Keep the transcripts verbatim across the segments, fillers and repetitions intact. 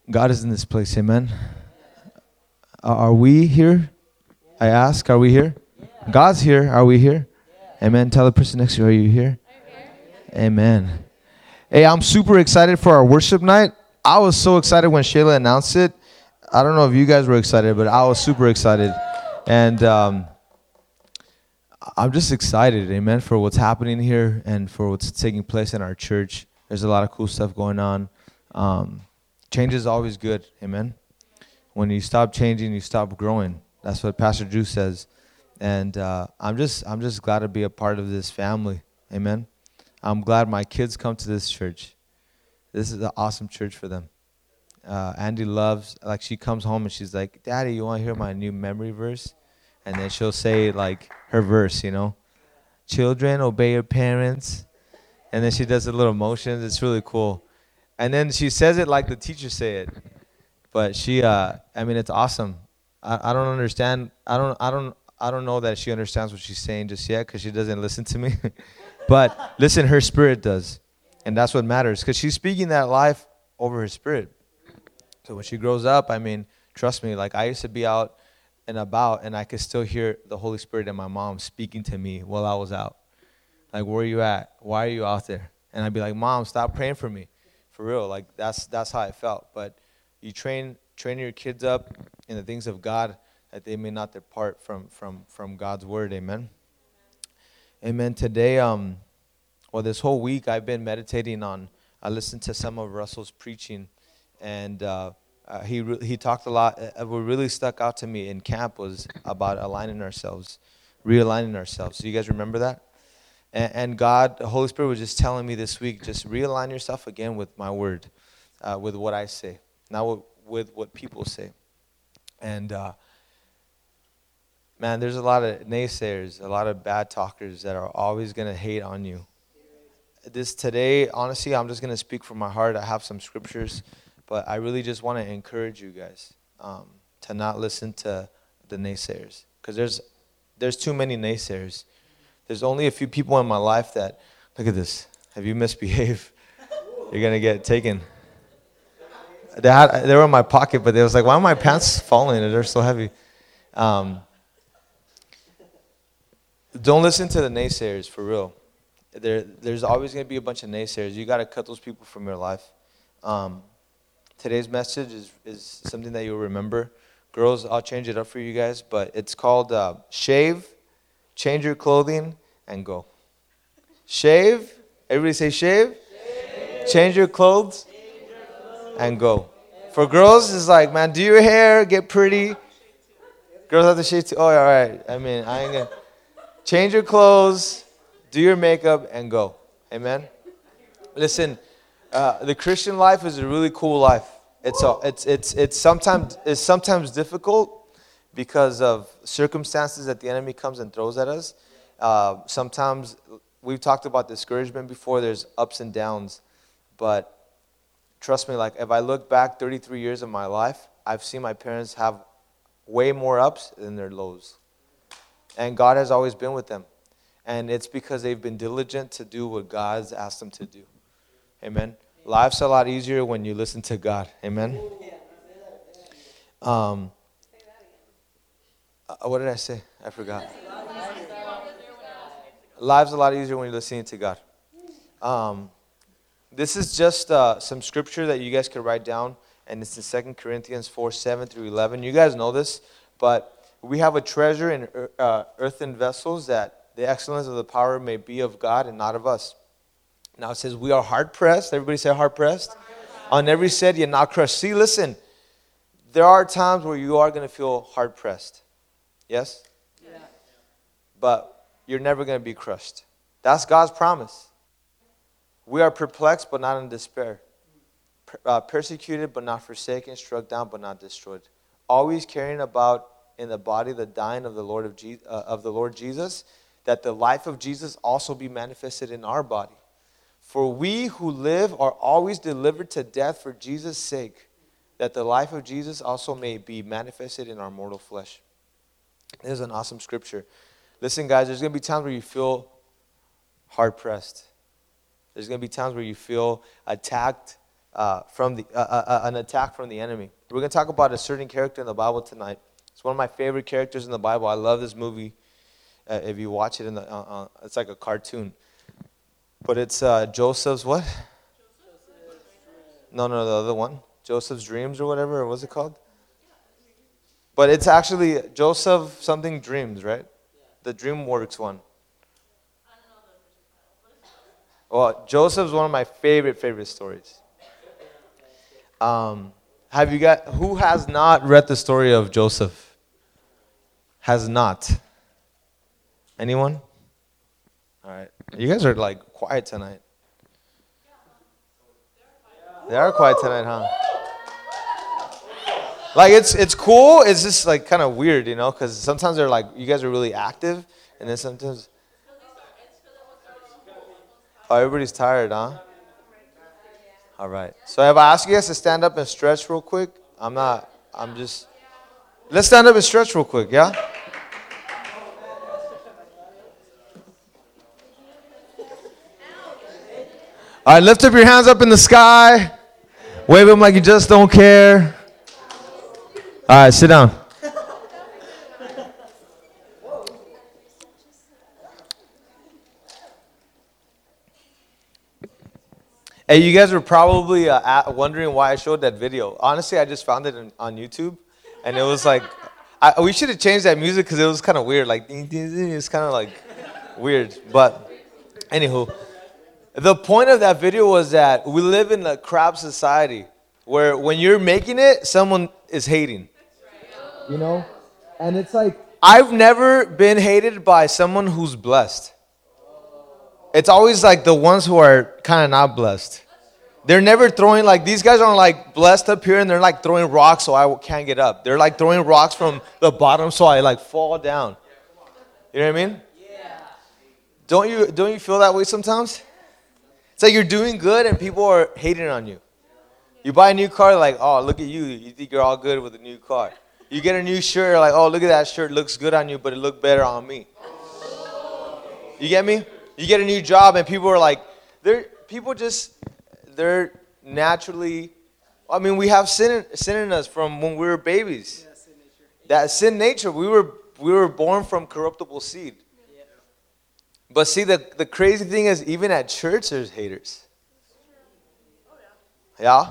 God is in this place, amen. Uh, are we here? I ask, are we here? God's here, are we here? Amen. Tell the person next to you, are you here? Amen. Hey, I'm super excited for our worship night. I was so excited when Shayla announced it. I don't know if you guys were excited, but I was super excited. And um, I'm just excited, amen, for what's happening here and for what's taking place in our church. There's a lot of cool stuff going on. Um, change is always good, amen. When you stop changing, you stop growing. That's what Pastor Drew says. And uh, I'm just I'm just glad to be a part of this family, amen. I'm glad my kids come to this church. This is an awesome church for them. Uh, Andy loves, like she comes home and she's like, Daddy, you want to hear my new memory verse? And then she'll say like her verse, you know. Children, obey your parents. And then she does the little motions. It's really cool. And then she says it like the teachers say it. But she, uh, I mean, it's awesome. I, I don't understand. I don't, I don't, I don't know that she understands what she's saying just yet because she doesn't listen to me. But listen, her spirit does. And that's what matters because she's speaking that life over her spirit. So when she grows up, I mean, trust me, like I used to be out and about and I could still hear the Holy Spirit and my mom speaking to me while I was out. Like, where are you at? Why are you out there? And I'd be like, Mom, stop praying for me. For real. Like, that's that's how I felt. But you train train your kids up in the things of God that they may not depart from from, from God's word. Amen. Amen. Today, um, well, this whole week I've been meditating on, I listened to some of Russell's preaching, and uh, uh, he re- he talked a lot. Uh, what really stuck out to me in camp was about aligning ourselves, realigning ourselves. Do you guys remember that? And, and God, the Holy Spirit was just telling me this week, just realign yourself again with my word, uh, with what I say, not with, with what people say. And uh, man, there's a lot of naysayers, a lot of bad talkers that are always going to hate on you. This today, honestly, I'm just going to speak from my heart. I have some scriptures, but I really just want to encourage you guys um, to not listen to the naysayers, because there's there's too many naysayers. There's only a few people in my life that, look at this, if you misbehave, you're going to get taken. They, had, they were in my pocket, but they was like, why are my pants falling? They're so heavy. Um, don't listen to the naysayers, for real. There, there's always going to be a bunch of naysayers. You got to cut those people from your life. Um, today's message is, is something that you'll remember. Girls, I'll change it up for you guys, but it's called uh, Shave, Change Your Clothing, and Go. Shave. Everybody say shave. Shave. Change your clothes, Change your clothes. And go. For girls, it's like, man, do your hair, get pretty. Girls have to shave too. Oh, all right. I mean, I ain't going to. Change your clothes, do your makeup, and go. Amen? Listen, uh, the Christian life is a really cool life. It's a, it's it's it's sometimes it's sometimes difficult because of circumstances that the enemy comes and throws at us. Uh, sometimes we've talked about discouragement before. There's ups and downs, but trust me, like if I look back thirty-three years of my life, I've seen my parents have way more ups than their lows. And God has always been with them. And it's because they've been diligent to do what God's asked them to do. Amen. Life's a lot easier when you listen to God. Amen. Um, uh, what did I say? I forgot. Life's a lot easier when you're listening to God. Um, this is just uh, some scripture that you guys could write down. And it's in Second Corinthians four, seven through eleven. You guys know this, but we have a treasure in uh, earthen vessels, that the excellence of the power may be of God and not of us. Now it says we are hard-pressed. Everybody say hard-pressed. Hard-pressed. On every side, you're not crushed. See, listen, there are times where you are going to feel hard-pressed. Yes? Yeah. But you're never going to be crushed. That's God's promise. We are perplexed, but not in despair. Per- uh, persecuted, but not forsaken. Struck down, but not destroyed. Always carrying about in the body the dying of the Lord of, Je- uh, of the Lord Jesus, that the life of Jesus also be manifested in our body. For we who live are always delivered to death for Jesus' sake, that the life of Jesus also may be manifested in our mortal flesh. This is an awesome scripture. Listen, guys, there's going to be times where you feel hard-pressed. There's going to be times where you feel attacked uh, from the uh, uh, uh, an attack from the enemy. We're going to talk about a certain character in the Bible tonight. It's one of my favorite characters in the Bible. I love this movie. Uh, if you watch it, in the, uh, uh, it's like a cartoon. But it's uh, Joseph's what? No, no, the other one. Joseph's Dreams or whatever. Or what's it called? But it's actually Joseph something Dreams, right? The DreamWorks one. Well, Joseph's one of my favorite, favorite stories. Um, have you got, who has not read the story of Joseph? Has not. Anyone? All right. You guys are like quiet tonight. They are quiet tonight, huh? Like it's it's cool. It's just like kind of weird, you know, because sometimes they're like, you guys are really active, and then sometimes. Oh, everybody's tired, huh? All right. So if I ask you guys to stand up and stretch real quick, I'm not, I'm just, let's stand up and stretch real quick, yeah? All right, lift up your hands up in the sky. Wave them like you just don't care. All right, sit down. Hey, you guys were probably uh, at, wondering why I showed that video. Honestly, I just found it in, on YouTube, and it was like, I, we should have changed that music because it was kind of weird. Like, it's kind of like weird. But anywho, the point of that video was that we live in a crap society where when you're making it, someone is hating. You know? And it's like, I've never been hated by someone who's blessed. It's always like the ones who are kind of not blessed. They're never throwing, like, these guys aren't like blessed up here and they're like throwing rocks so I can't get up. They're like throwing rocks from the bottom so I like fall down. You know what I mean? Yeah. Don't you, don't you feel that way sometimes? It's like you're doing good and people are hating on you. You buy a new car, like, oh, look at you. You think you're all good with a new car. You get a new shirt, like, oh, look at that shirt. Looks good on you, but it looked better on me. You get me? You get a new job and people are like, they're, people just, they're naturally, I mean, we have sin in, sin in us from when we were babies. Yeah, sin nature. That sin nature, we were we were born from corruptible seed. Yeah. But see, the, the crazy thing is, even at church, there's haters. Yeah?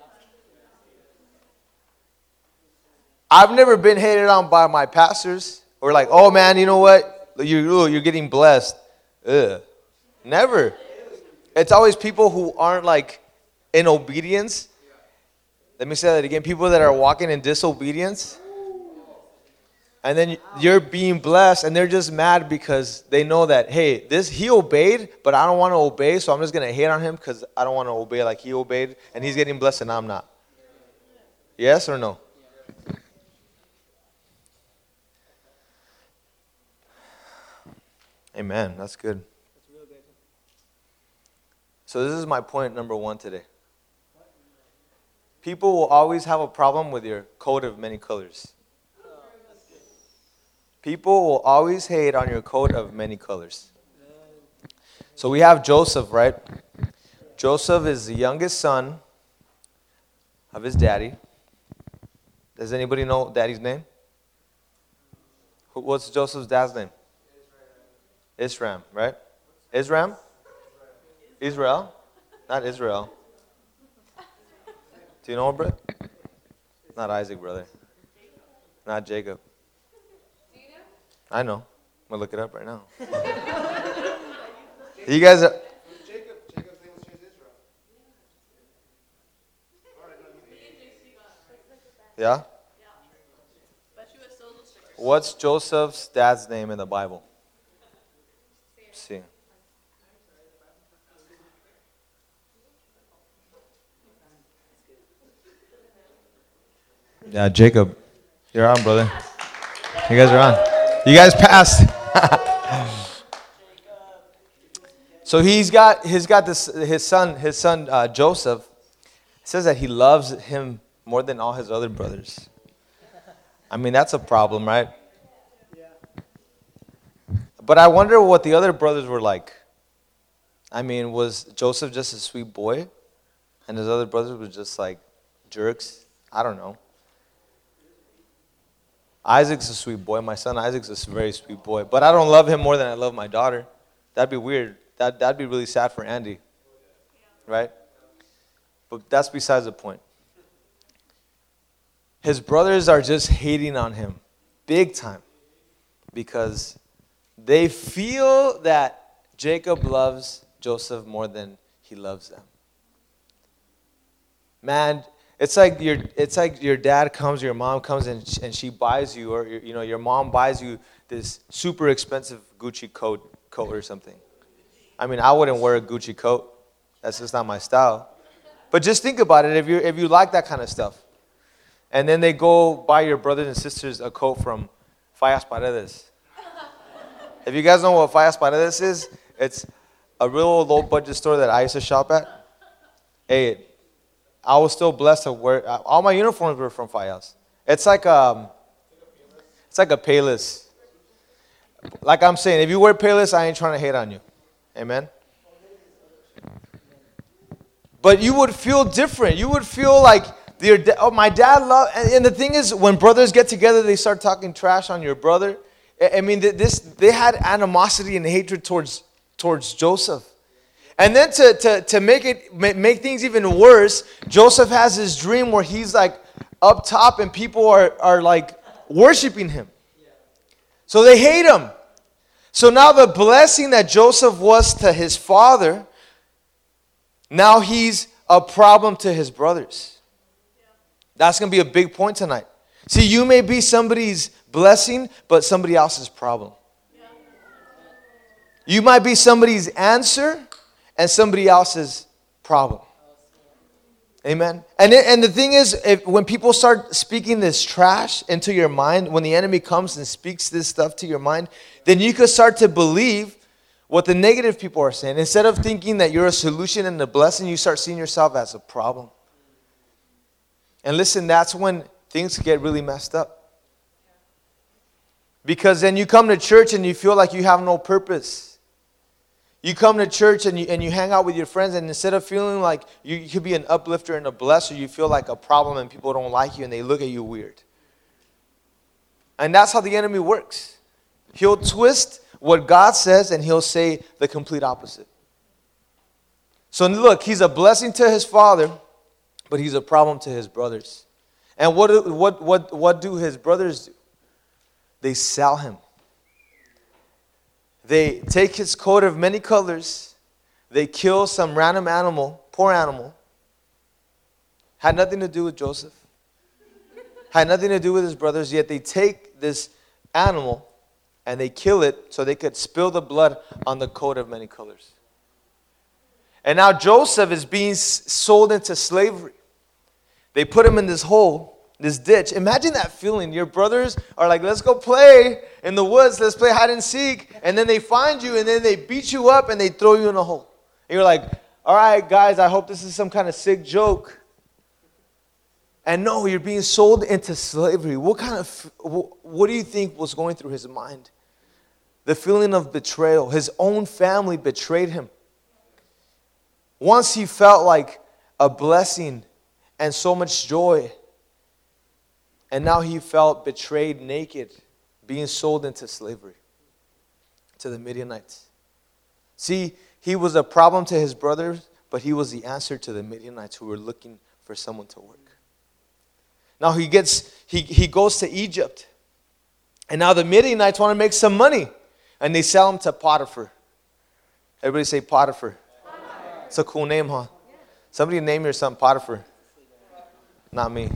I've never been hated on by my pastors. Or like, oh man, you know what? You're, you're getting blessed. Ugh. Never. It's always people who aren't like in obedience. Let me say that again. People that are walking in disobedience. And then you're being blessed and they're just mad because they know that, hey, this he obeyed, but I don't want to obey, so I'm just going to hate on him because I don't want to obey like he obeyed, and he's getting blessed and I'm not. Yes or no? Amen. That's good. So this is my point number one today. People will always have a problem with your coat of many colors. People will always hate on your coat of many colors. So we have Joseph, right? Joseph is the youngest son of his daddy. Does anybody know daddy's name? What's Joseph's dad's name? Israel, right? Israel? Israel? Not Israel. Do you know, brother? Not Isaac, brother. Not Jacob. I know. I'm going to look it up right now. You guys are... Jacob, Jacob's name was changed to Israel. Yeah? What's Joseph's dad's name in the Bible? Let's see. Yeah, Jacob. You're on, brother. You guys are on. You guys passed. So he's got he's got this his son his son uh, Joseph. It says that he loves him more than all his other brothers. I mean, that's a problem, right? But I wonder what the other brothers were like. I mean, was Joseph just a sweet boy? and his other brothers were just like jerks. I don't know. Isaac's a sweet boy. My son Isaac's a very sweet boy. But I don't love him more than I love my daughter. That'd be weird. That, that'd be really sad for Andy. Right? But that's besides the point. His brothers are just hating on him big time because they feel that Jacob loves Joseph more than he loves them. Man, it's like your it's like your dad comes, your mom comes, and and she buys you, or you know, your mom buys you this super expensive Gucci coat coat or something. I mean, I wouldn't wear a Gucci coat. That's just not my style. But just think about it. If you if you like that kind of stuff, and then they go buy your brothers and sisters a coat from Fallas Paredes. If you guys know what Fallas Paredes is, it's a real low budget store that I used to shop at. Hey, I was still blessed to wear. All my uniforms were from Fallas. It's like um, it's like a Payless. Like I'm saying, if you wear Payless, I ain't trying to hate on you. Amen. But you would feel different. You would feel like your da- oh, my dad loved. And, and the thing is, when brothers get together, they start talking trash on your brother. I, I mean, this they had animosity and hatred towards towards Joseph. And then to, to, to make it make things even worse, Joseph has this dream where he's like up top and people are, are like worshiping him. So they hate him. So now the blessing that Joseph was to his father, now he's a problem to his brothers. That's going to be a big point tonight. See, you may be somebody's blessing, but somebody else's problem. You might be somebody's answer and somebody else's problem. Amen. And it, and the thing is, if, when people start speaking this trash into your mind, when the enemy comes and speaks this stuff to your mind, then you could start to believe what the negative people are saying. Instead of thinking that you're a solution and a blessing, you start seeing yourself as a problem. And listen, that's when things get really messed up. Because then you come to church and you feel like you have no purpose. You come to church and you, and you hang out with your friends, and instead of feeling like you, you could be an uplifter and a blesser, you feel like a problem and people don't like you and they look at you weird. And that's how the enemy works. He'll twist what God says and he'll say the complete opposite. So look, he's a blessing to his father, but he's a problem to his brothers. And what, what, what, what do his brothers do? They sell him. They take his coat of many colors. They kill some random animal, poor animal. Had nothing to do with Joseph. Had nothing to do with his brothers. Yet they take this animal and they kill it so they could spill the blood on the coat of many colors. And now Joseph is being sold into slavery. They put him in this hole, this ditch. Imagine that feeling. Your brothers are like, let's go play in the woods. Let's play hide and seek. And then they find you and then they beat you up and they throw you in a hole. And you're like, all right, guys, I hope this is some kind of sick joke. And no, you're being sold into slavery. What kind of, what do you think was going through his mind? The feeling of betrayal. His own family betrayed him. Once he felt like a blessing and so much joy. And now he felt betrayed naked, being sold into slavery to the Midianites. See, he was a problem to his brothers, but he was the answer to the Midianites who were looking for someone to work. Now he gets, he, he goes to Egypt. And now the Midianites want to make some money. And they sell him to Potiphar. Everybody say Potiphar. Potiphar. It's a cool name, huh? Somebody name your son Potiphar. Not me.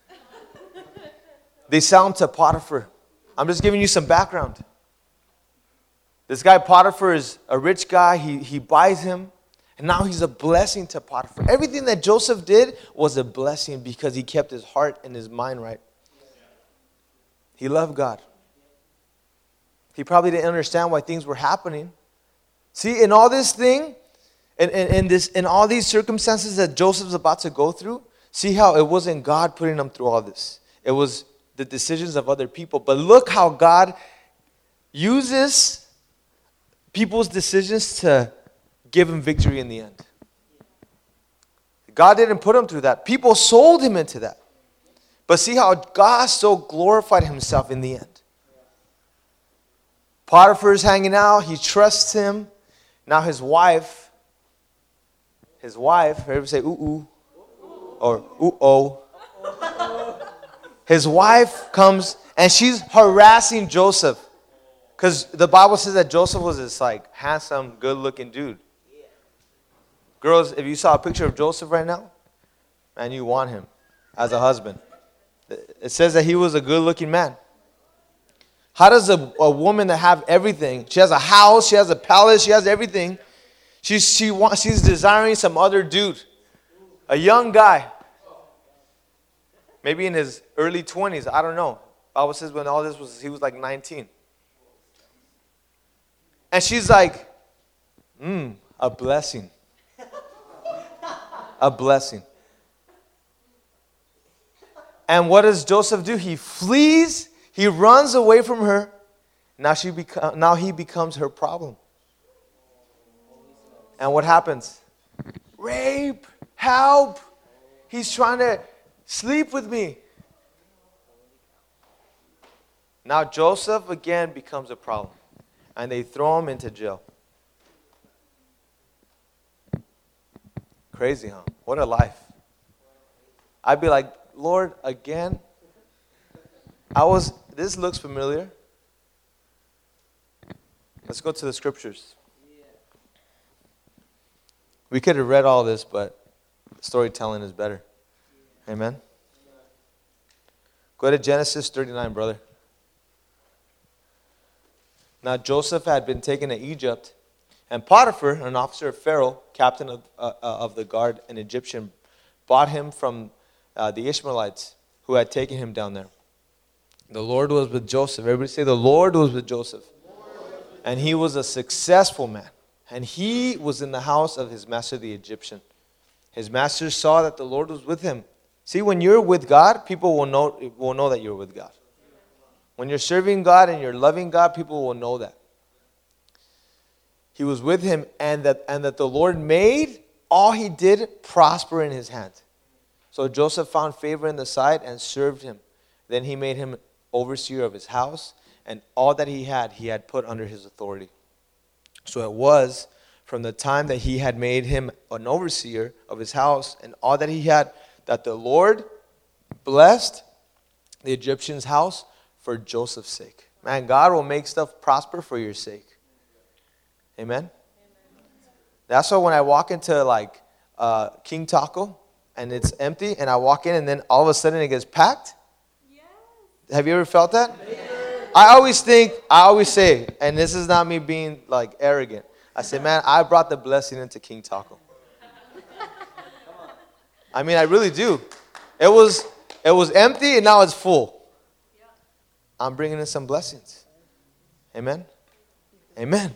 They sell him to Potiphar. I'm just giving you some background. This guy Potiphar is a rich guy. He, he buys him. And now he's a blessing to Potiphar. Everything that Joseph did was a blessing because he kept his heart and his mind right. He loved God. He probably didn't understand why things were happening. See, in all this thing, in, in, in, this, in all these circumstances that Joseph's about to go through, see how it wasn't God putting him through all this. It was the decisions of other people. But look how God uses people's decisions to give him victory in the end. God didn't put him through that. People sold him into that. But see how God so glorified himself in the end. Potiphar's hanging out. He trusts him. Now his wife, his wife, everybody say ooh ooh, or ooh oh. His wife comes and she's harassing Joseph. Because the Bible says that Joseph was this like handsome, good looking dude. Girls, if you saw a picture of Joseph right now, man, you want him as a husband. It says that he was a good-looking man. How does a, a woman that have everything, she has a house, she has a palace, she has everything, she's, she wants, she's desiring some other dude, a young guy, maybe in his early twenties, I don't know. The Bible says when all this was, he was like nineteen. And she's like, mmm, a blessing. A blessing. And what does Joseph do? He flees. He runs away from her. Now she beco- now he becomes her problem. And what happens? Rape. Help. He's trying to sleep with me. Now Joseph again becomes a problem. And they throw him into jail. Crazy, huh? What a life. I'd be like, Lord, again? I was, this looks familiar. Let's go to the scriptures. We could have read all this, but storytelling is better. Amen? Go to Genesis thirty-nine, brother. Now Joseph had been taken to Egypt, and Potiphar, an officer of Pharaoh, captain of, uh, of the guard, an Egyptian, bought him from Uh, the Ishmaelites who had taken him down there. The Lord was with Joseph. Everybody say, the Lord was with Joseph. And he was a successful man. And he was in the house of his master, the Egyptian. His master saw that the Lord was with him. See, when you're with God, people will know, will know that you're with God. When you're serving God and you're loving God, people will know that. He was with him, and that, and that the Lord made all he did prosper in his hand. So Joseph found favor in the sight and served him. Then he made him overseer of his house, and all that he had, he had put under his authority. So it was from the time that he had made him an overseer of his house and all that he had, that the Lord blessed the Egyptian's house for Joseph's sake. Man, God will make stuff prosper for your sake. Amen? Amen. That's why when I walk into like uh, King Taco and it's empty and I walk in and then all of a sudden it gets packed. Yes. Have you ever felt that? Yes. I always think, I always say, and this is not me being like arrogant. I say, man, I brought the blessing into King Taco. I mean, I really do. It was it was empty and now it's full. I'm bringing in some blessings. Amen? Amen.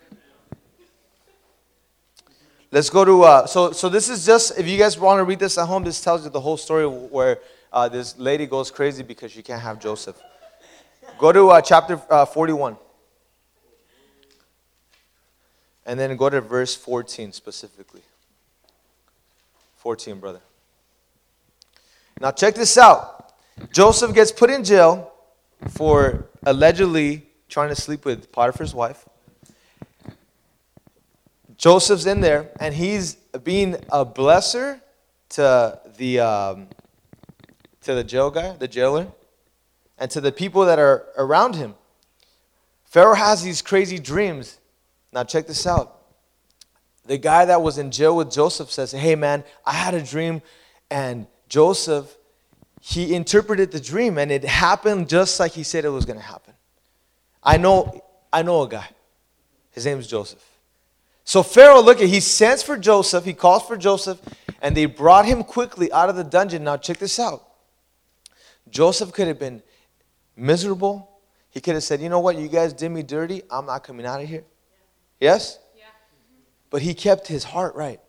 Let's go to, uh, so so this is just, if you guys want to read this at home, this tells you the whole story where uh, this lady goes crazy because she can't have Joseph. Go to uh, chapter uh, forty-one. And then go to verse fourteen specifically. fourteen, brother. Now check this out. Joseph gets put in jail for allegedly trying to sleep with Potiphar's wife. Joseph's in there, and he's being a blesser to the um, to the jail guy, the jailer, and to the people that are around him. Pharaoh has these crazy dreams. Now check this out. The guy that was in jail with Joseph says, hey man, I had a dream, and Joseph, he interpreted the dream, and it happened just like he said it was going to happen. I know, I know a guy. His name is Joseph. So Pharaoh, look at, he sends for Joseph, he calls for Joseph, and they brought him quickly out of the dungeon. Now check this out. Joseph could have been miserable. He could have said, you know what, you guys did me dirty, I'm not coming out of here. Yes? Yeah. But he kept his heart right.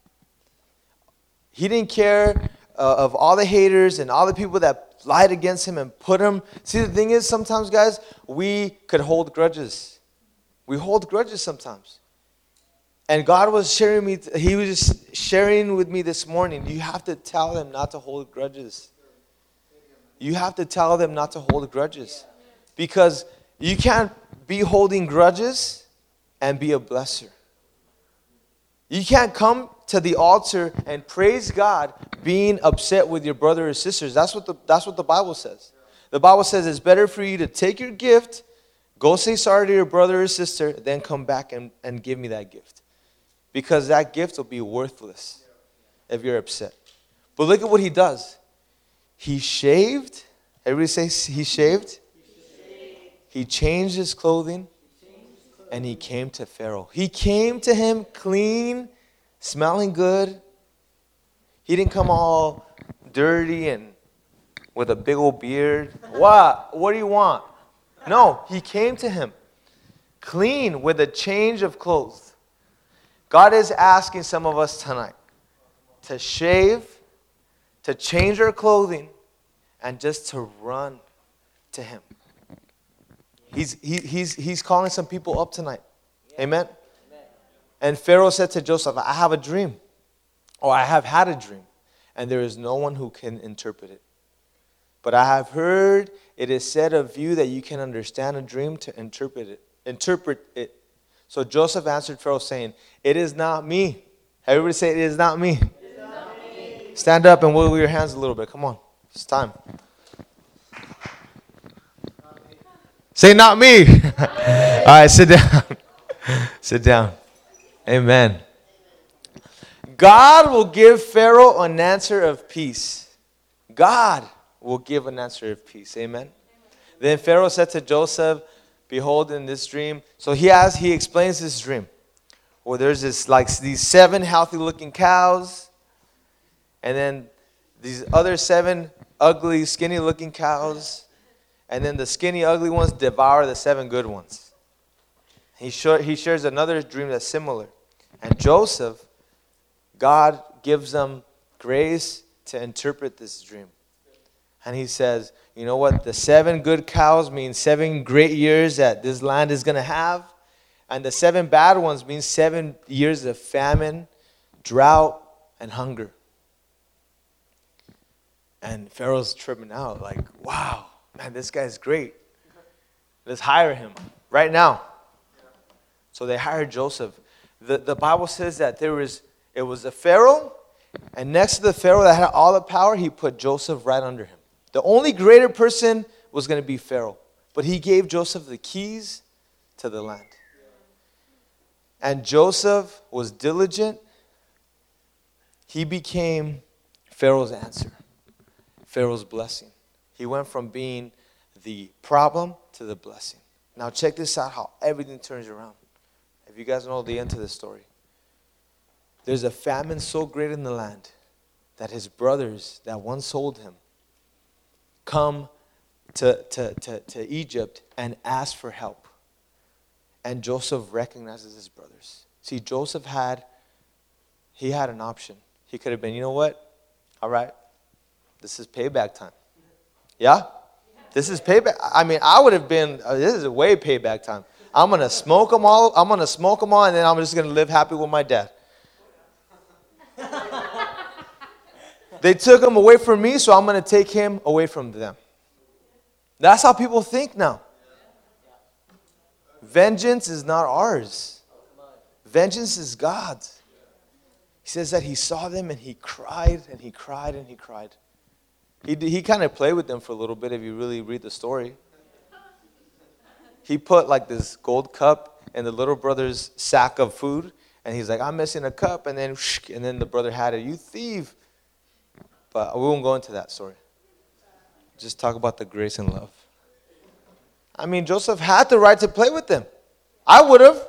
He didn't care uh, of all the haters and all the people that lied against him and put him. See, the thing is, sometimes, guys, we could hold grudges. We hold grudges sometimes. And God was sharing me, he was just sharing with me this morning, you have to tell them not to hold grudges. You have to tell them not to hold grudges. Because you can't be holding grudges and be a blesser. You can't come to the altar and praise God being upset with your brother or sisters. That's what the, that's what the Bible says. The Bible says it's better for you to take your gift, go say sorry to your brother or sister, then come back and, and give me that gift. Because that gift will be worthless if you're upset. But look at what he does. He shaved. Everybody say he shaved. He changed his clothing. And he came to Pharaoh. He came to him clean, smelling good. He didn't come all dirty and with a big old beard. What? What do you want? No, he came to him clean with a change of clothes. God is asking some of us tonight to shave, to change our clothing, and just to run to him. He's, he, he's, he's calling some people up tonight. Amen? And Pharaoh said to Joseph, I have a dream, or I have had a dream, and there is no one who can interpret it. But I have heard it is said of you that you can understand a dream to interpret it. Interpret it. So Joseph answered Pharaoh, saying, it is not me. Everybody say, it is not me. It is not me. Stand up and wiggle your hands a little bit. Come on. It's time. Say, not me. All right, sit down. Sit down. Amen. God will give Pharaoh an answer of peace. God will give an answer of peace. Amen. Then Pharaoh said to Joseph, behold, in this dream. So he has, he explains this dream. Well, there's this, like these seven healthy looking cows. And then these other seven ugly, skinny looking cows. And then the skinny, ugly ones devour the seven good ones. He, sh- he shares another dream that's similar. And Joseph, God gives them grace to interpret this dream. And he says, you know what? The seven good cows mean seven great years that this land is going to have. And the seven bad ones mean seven years of famine, drought, and hunger. And Pharaoh's tripping out like, wow. Man, this guy's great. Let's hire him right now. So they hired Joseph. The, the Bible says that there was, it was a Pharaoh, and next to the Pharaoh that had all the power, he put Joseph right under him. The only greater person was going to be Pharaoh, but he gave Joseph the keys to the land. And Joseph was diligent. He became Pharaoh's answer, Pharaoh's blessing. He went from being the problem to the blessing. Now check this out, how everything turns around. If you guys know the end to the story. There's a famine so great in the land that his brothers that once sold him come to, to, to, to Egypt and ask for help. And Joseph recognizes his brothers. See, Joseph had, he had an option. He could have been, you know what? All right, this is payback time. Yeah? This is payback. I mean, I would have been, uh, this is way payback time. I'm going to smoke them all. I'm going to smoke them all, and then I'm just going to live happy with my dad. They took him away from me, so I'm going to take him away from them. That's how people think now. Vengeance is not ours. Vengeance is God's. He says that he saw them, and he cried, and he cried, and he cried. He he kind of played with them for a little bit if you really read the story. He put like this gold cup in the little brother's sack of food. And he's like, I'm missing a cup. And then and then the brother had it. You thief. But we won't go into that story. Just talk about the grace and love. I mean, Joseph had the right to play with them. I would have.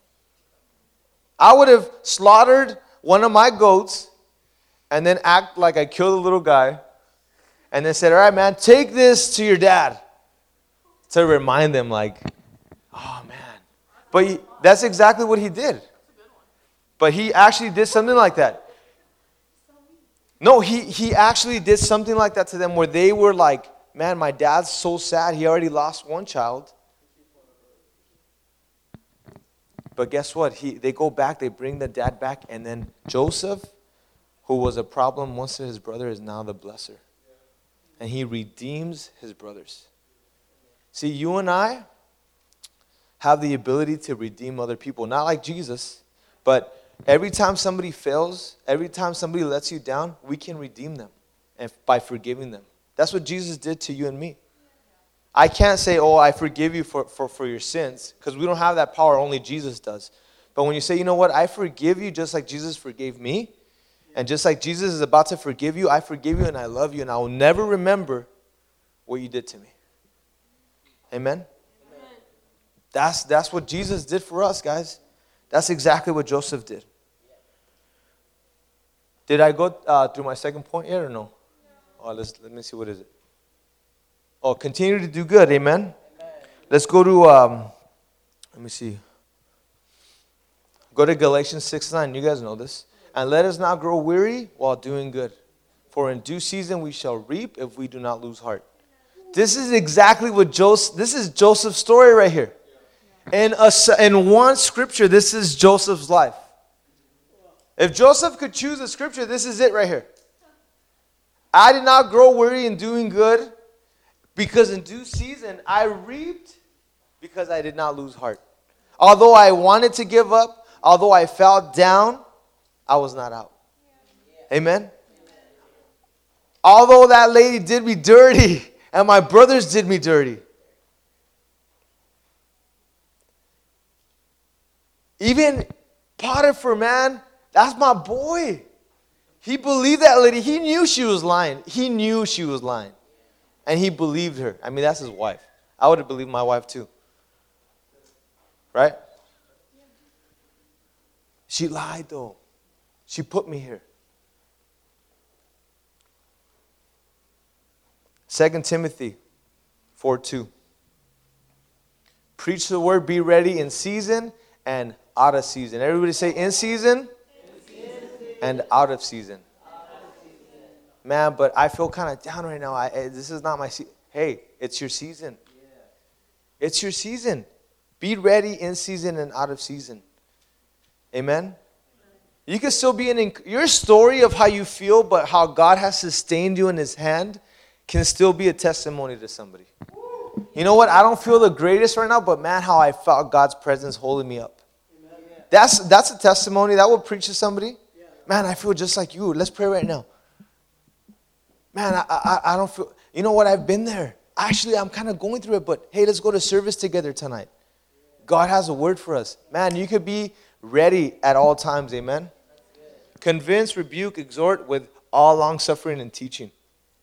I would have slaughtered one of my goats and then act like I killed a little guy. And then said, all right, man, take this to your dad. To remind them like, oh, man. But he, that's exactly what he did. But he actually did something like that. No, he, he actually did something like that to them where they were like, man, my dad's so sad. He already lost one child. But guess what? He, they go back, they bring the dad back, and then Joseph, who was a problem once to his brother, is now the blesser. And he redeems his brothers. See, you and I have the ability to redeem other people. Not like Jesus, but every time somebody fails, every time somebody lets you down, we can redeem them and by forgiving them. That's what Jesus did to you and me. I can't say, oh, I forgive you for, for, for your sins, because we don't have that power. Only Jesus does. But when you say, you know what, I forgive you just like Jesus forgave me, and just like Jesus is about to forgive you, I forgive you and I love you, and I will never remember what you did to me. Amen? Amen. That's, that's what Jesus did for us, guys. That's exactly what Joseph did. Did I go uh, through my second point yet or no? Oh, let's, let me see, what is it? Oh, continue to do good, amen? Amen. Let's go to, um, let me see. Go to Galatians six nine. You guys know this. And let us not grow weary while doing good. For in due season we shall reap if we do not lose heart. This is exactly what Joseph, this is Joseph's story right here. In, a, in one scripture, this is Joseph's life. If Joseph could choose a scripture, this is it right here. I did not grow weary in doing good, because in due season I reaped because I did not lose heart. Although I wanted to give up, although I fell down, I was not out. Amen? Although that lady did me dirty, and my brothers did me dirty. Even Potiphar, man, that's my boy. He believed that lady. He knew she was lying. He knew she was lying. And he believed her. I mean, that's his wife. I would have believed my wife too. Right? She lied though. She put me here. Second Timothy four two. Preach the word, be ready in season and out of season. Everybody say in season, in season. And out of season. Out of season. Man, but I feel kind of down right now. I, this is not my season. Hey, it's your season. Yeah. It's your season. Be ready in season and out of season. Amen? You can still be in your story of how you feel, but how God has sustained you in his hand can still be a testimony to somebody. You know what? I don't feel the greatest right now, but man, how I felt God's presence holding me up. That's that's a testimony that will preach to somebody. Man, I feel just like you. Let's pray right now. Man, I, I, I don't feel, you know what? I've been there. Actually, I'm kind of going through it, but hey, let's go to service together tonight. God has a word for us. Man, you could be ready at all times, amen? Convince, rebuke, exhort with all long suffering and teaching.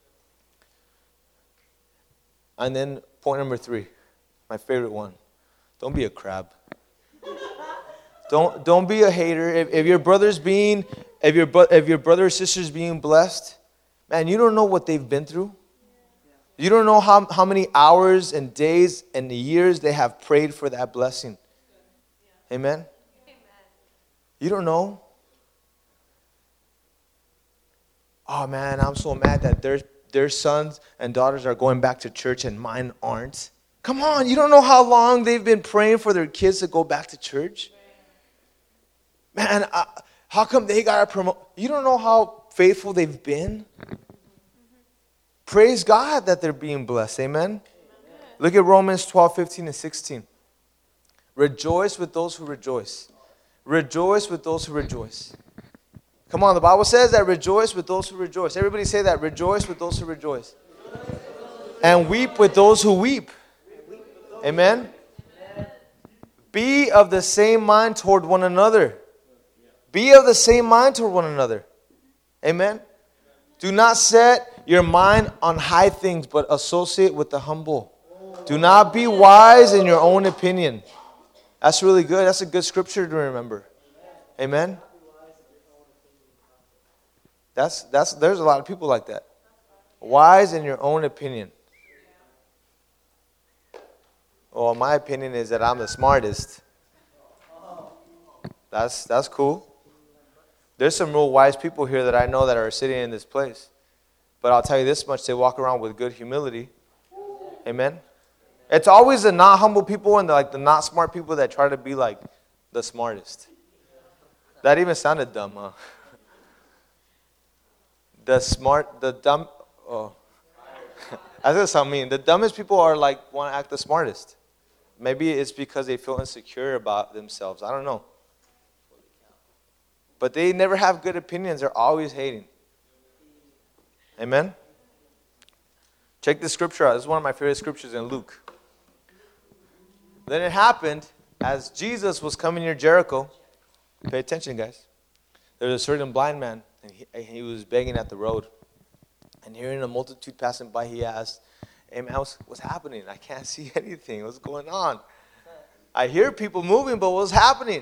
And then point number three, my favorite one. Don't be a crab. Don't don't be a hater. If, if your brother's being, if your if your brother or sister's being blessed, man, you don't know what they've been through. You don't know how, how many hours and days and years they have prayed for that blessing. Amen? You don't know. Oh man, I'm so mad that their their sons and daughters are going back to church and mine aren't. Come on, you don't know how long they've been praying for their kids to go back to church. Man, uh, how come they got to promote? You don't know how faithful they've been. Praise God that they're being blessed. Amen? Amen. Look at Romans twelve, fifteen, and sixteen. Rejoice with those who rejoice. Rejoice with those who rejoice. Come on, the Bible says that rejoice with those who rejoice. Everybody say that. Rejoice with those who rejoice. And weep with those who weep. Amen? Be of the same mind toward one another. Be of the same mind toward one another. Amen? Do not set your mind on high things, but associate with the humble. Do not be wise in your own opinion. That's really good. That's a good scripture to remember. Amen? That's that's there's a lot of people like that. Wise in your own opinion. Well, my opinion is that I'm the smartest. That's that's cool. There's some real wise people here that I know that are sitting in this place. But I'll tell you this much, they walk around with good humility. Amen? It's always the not humble people and the, like the not smart people that try to be like the smartest. That even sounded dumb, huh? The smart, the dumb, oh. That's gonna sound mean. The dumbest people are like, want to act the smartest. Maybe it's because they feel insecure about themselves. I don't know. But they never have good opinions. They're always hating. Amen? Check this scripture out. This is one of my favorite scriptures in Luke. Then it happened as Jesus was coming near Jericho. Pay attention, guys. There was a certain blind man, and he, and he was begging at the road. And hearing a multitude passing by, he asked, "Hey man, what's, what's happening? I can't see anything. What's going on? I hear people moving, but what's happening?"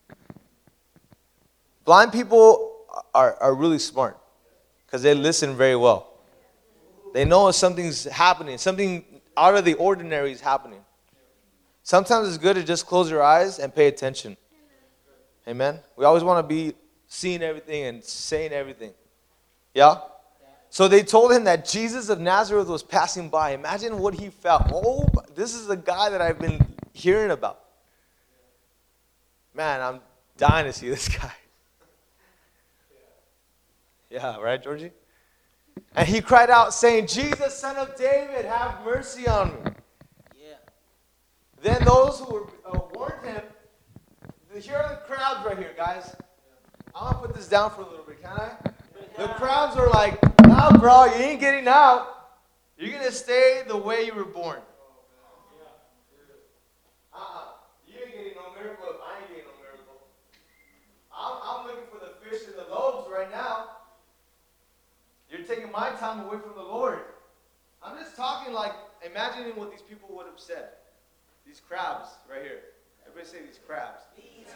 Blind people are, are really smart because they listen very well. They know if something's happening, something out of the ordinary is happening. Sometimes it's good to just close your eyes and pay attention. Amen? We always want to be seeing everything and saying everything. Yeah? So they told him that Jesus of Nazareth was passing by. Imagine what he felt. Oh, this is the guy that I've been hearing about. Man, I'm dying to see this guy. Yeah, right, Georgie? And he cried out, saying, "Jesus, Son of David, have mercy on me." Yeah. Then those who were, uh, warned him, here are the crowds right here, guys. I'm going to put this down for a little bit, can I? The crowds are like, "Nah, bro, you ain't getting out. You're going to stay the way you were born." Uh-uh. You ain't getting no miracle if I ain't getting no miracle. I'm, I'm looking for the fish and the loaves right now. You're taking my time away from the Lord. I'm just talking like, imagining what these people would have said. These crabs right here. Everybody say these crabs. These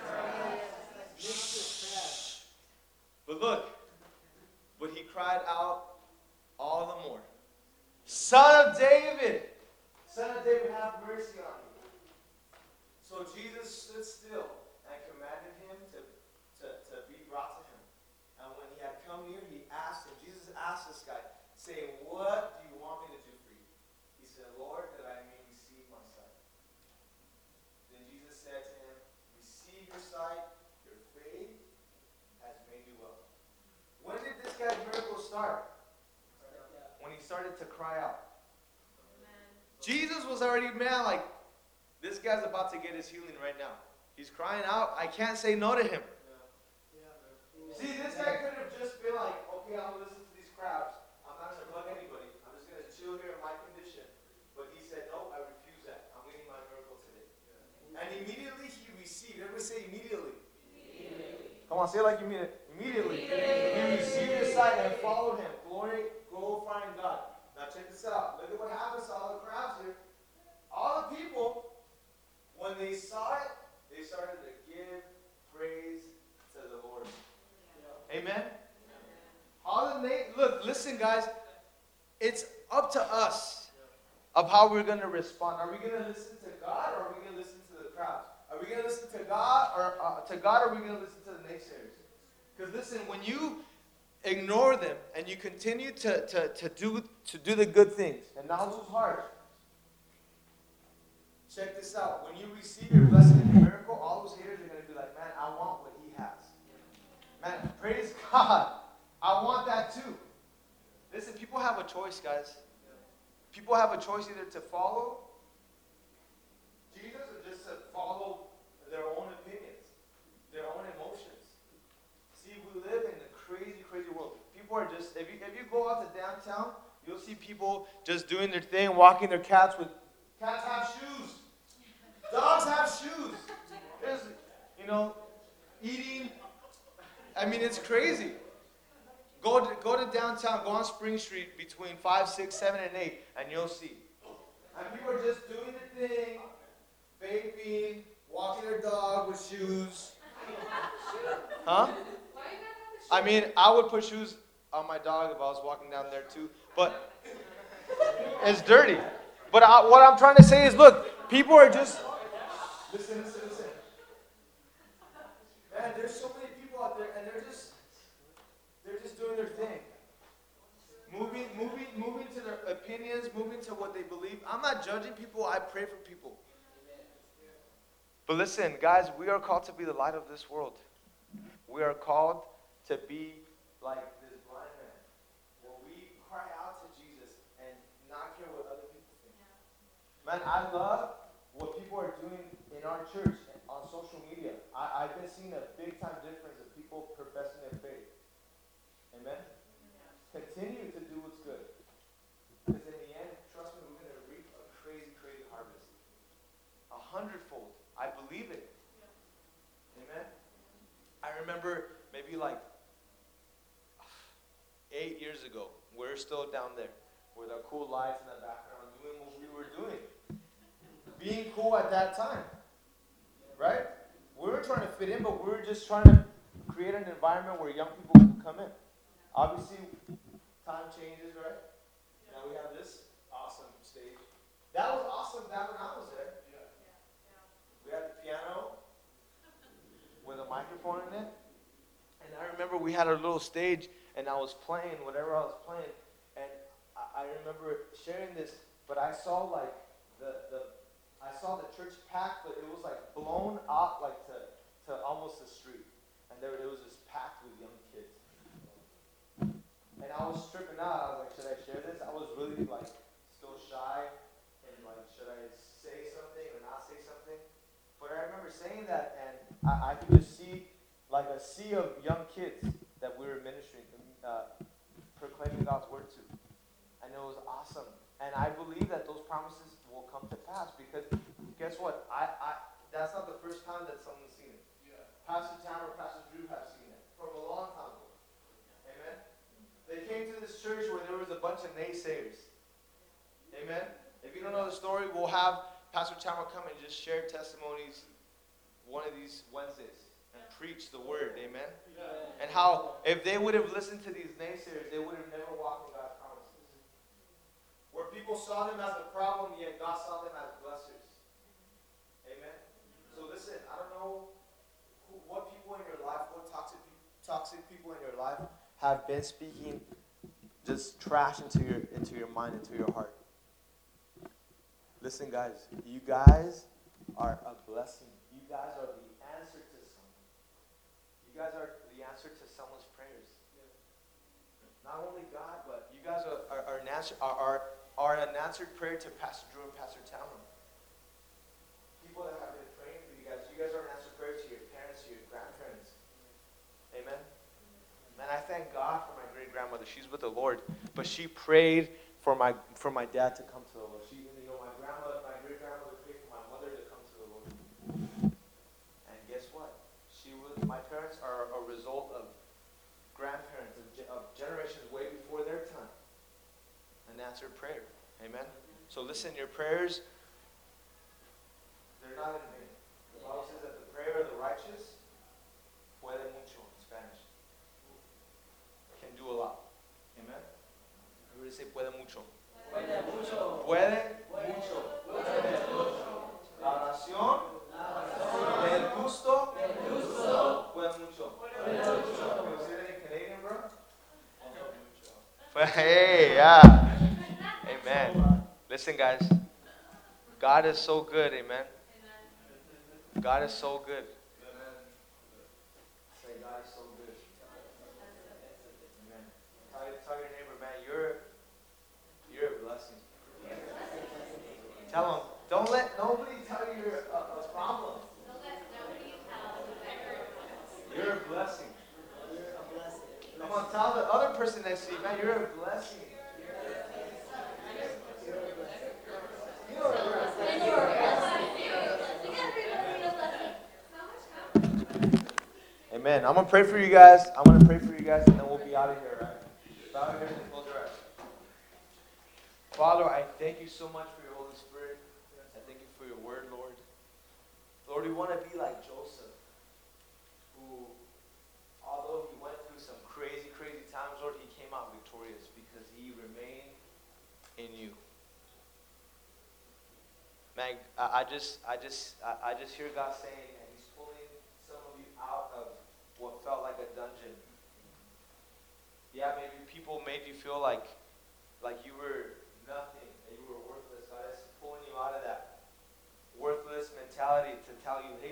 crabs. But look, but he cried out all the more, "Son of David, Son of David, have mercy on me." So Jesus stood still and commanded him to, to, to be brought to him. And when he had come near, he asked him, Jesus asked this guy, saying, "What do you want me to do for you?" He said, "Lord, that I may receive my sight." Then Jesus said to him, "Receive your sight, your faith has made you well." When did this guy's miracle start? When he started to cry out. Jesus was already, man, like, this guy's about to get his healing right now. He's crying out. I can't say no to him. See, this guy could have just been like, "Okay, I'm going to listen to these crowds. I'm not going to bug anybody. I'm just going to chill here in my condition." But he said, "No, I refuse that. I'm getting my miracle today." And immediately he received. Everybody say immediately. Immediately. Come on, say it like you mean it. Immediately. Immediately. He received his sight and followed him, glory, glorifying God. Now check this out. Look at what happens to all the crowds here. All the people, when they saw it, they started to give praise to the Lord. Amen? All the na- Look, listen, guys. It's up to us of how we're going to respond. Are we going to listen to God, or are we going to listen to the crowds? Are we going to listen to God, or uh, to God, or are we going to listen to the naysayers? Because listen, when you ignore them and you continue to, to, to do to do the good things, and now who's harsh? Check this out. When you receive your blessing and your miracle, all those haters are going to be like, "Man, I want what he has." Man, praise God. I want that too. Listen, people have a choice, guys. People have a choice either to follow Jesus or just to follow their own opinions, their own emotions. See, we live in a crazy, crazy world. People are just, if you, if you go out to downtown, you'll see people just doing their thing, walking their cats with, cats have shoes. Dogs have shoes. There's, you know, eating. I mean, it's crazy. Go to, go to downtown, go on Spring Street between five, six, seven, and eight, and you'll see. And people are just doing their thing, vaping, walking their dog with shoes. Huh? I mean, I would put shoes on my dog if I was walking down there too, but it's dirty. But I, what I'm trying to say is, look, people are just, listen, listen, listen. Man, there's so many people out there, and they're just, they're just doing their thing. Moving, moving, moving to their opinions, moving to what they believe. I'm not judging people. I pray for people. But listen, guys, we are called to be the light of this world. We are called to be like this blind man. Where we cry out to Jesus and not care what other people think. Man, I love what people are doing in our church and on social media. I, I've been seeing a big time difference of people professing their faith. Amen? Continue to do what's good. Because in the end, trust me, we're going to reap a crazy, crazy harvest. A hundredfold. I believe it. Amen? I remember maybe like eight years ago, we're still down there with our cool lights in the background doing what we were doing. Being cool at that time. Right? We were trying to fit in, but we were just trying to create an environment where young people could come in. Obviously, time changes, right? Now we have this awesome stage. That was awesome back when I was there. We had the piano with a microphone in it. And I remember we had our little stage, and I was playing whatever I was playing. And I, I remember sharing this, but I saw like the, the I saw the church packed, but it was like blown out like to, to almost the street. And there it was just packed with young kids. And I was tripping out. I was like, should I share this? I was really like still shy. And like, should I say something or not say something? But I remember saying that, and I, I could just see like a sea of young kids that we were ministering, uh, proclaiming God's word to. And it was awesome. And I believe that those promises will come to pass because guess what? I, I that's not the first time that someone's seen it. Yeah. Pastor Tamara, Pastor Drew have seen it from a long time ago. Amen? They came to this church where there was a bunch of naysayers. Amen? If you don't know the story, we'll have Pastor Tamara come and just share testimonies one of these Wednesdays and preach the word. Amen? Yeah. And how if they would have listened to these naysayers, they would have never walked in God's promises. Where people saw them as a problem, yet God saw them as blessers. Amen? So listen, I don't know who, what people in your life, what toxic, toxic people in your life have been speaking just trash into your into your mind, into your heart. Listen, guys, you guys are a blessing. You guys are the answer to someone. You guys are the answer to someone's prayers. Not only God, but you guys are, are, are, an, answer, are, are, are an answered prayer to Pastor Drew and Pastor Tamara. People that have been praying for you guys, you guys are an answered prayer to your parents, to your grandparents. Amen? Man, I thank God for my great-grandmother. She's with the Lord. But she prayed for my for my dad to come to the Lord. She, you know, my grandmother, my great-grandmother prayed for my mother to come to the Lord. And guess what? She was, my parents are a result of grandparents, of, of generations way before their time. An answered prayer. Amen? So listen, your prayers, they're not in vain. The Bible says that the prayer of the righteous, puede mucho in Spanish, can do a lot. Amen? Everybody say puede mucho. Puede mucho. Puede mucho. Puede mucho. La oración del justo puede mucho. Puede mucho. Can you say that in Canadian, bro? Hey, yeah. Amen. Listen, guys. God is so good. Amen. God is so good. Say, God is so good. Amen. Tell, tell your neighbor, man, you're you're a blessing. Tell them, don't let nobody tell you you're a, a problem. Don't let nobody tell you you're a blessing. You're a blessing. Come on, tell the other person next to you, man, you're a blessing. You know you're a blessing. Amen. I'm going to pray for you guys. I'm going to pray for you guys, and then we'll be out of here, right? Bow your heads and close your eyes. Father, I thank you so much for your Holy Spirit. I thank you for your word, Lord. Lord, we want to be like Joseph, who, although he went through some crazy, crazy times, Lord, he came out victorious because he remained in you. Man, I, I just, I just, I, I just hear God saying, and he's pulling some of you out of what felt like a dungeon. Yeah, maybe people made you feel like, like you were nothing, that you were worthless. God is pulling you out of that worthless mentality to tell you,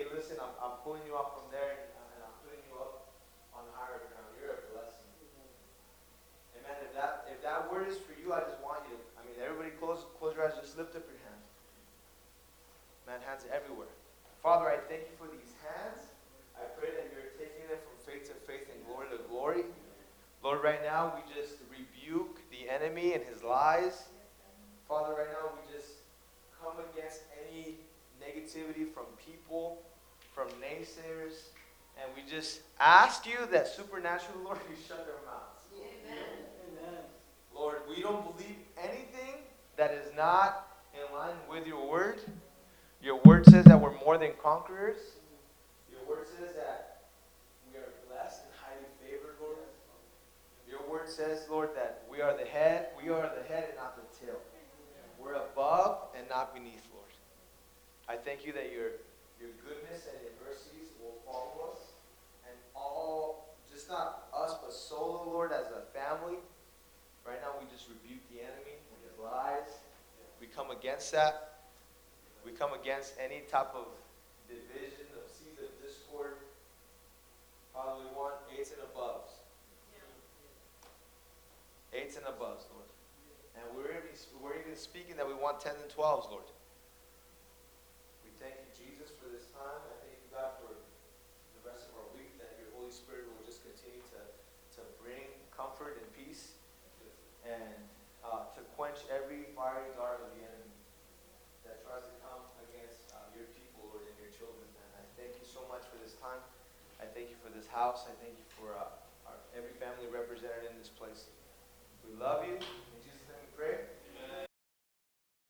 Father, I thank you for these hands. I pray that you're taking them from faith to faith and glory to glory. Lord, right now we just rebuke the enemy and his lies. Father, right now we just come against any negativity from people, from naysayers, and we just ask you that supernaturally, Lord, you shut their mouths. Amen. Amen. Lord, we don't believe anything that is not in line with your word. Your word says that we're more than conquerors. Your word says that we are blessed and highly favored, Lord. Your word says, Lord, that we are the head, we are the head and not the tail. We're above and not beneath, Lord. I thank you that your your goodness and your mercies will follow us. And all, just not us, but solo, Lord, as a family. Right now we just rebuke the enemy and his lies. We come against that. We come against any type of division, of seeds of discord. Father, we want eights and aboves. Eights and aboves, Lord. And we're even, we're even speaking that we want tens and twelves, Lord. We thank you, Jesus, for this time. I thank you, God, for the rest of our week, that your Holy Spirit will just continue to, to bring comfort and peace and uh, to quench every fiery dart of the enemy that tries to come against uh, your people, Lord, and your children. And I thank you so much for this time. I thank you for this house. I thank you for uh, our, every family represented in this place. We love you.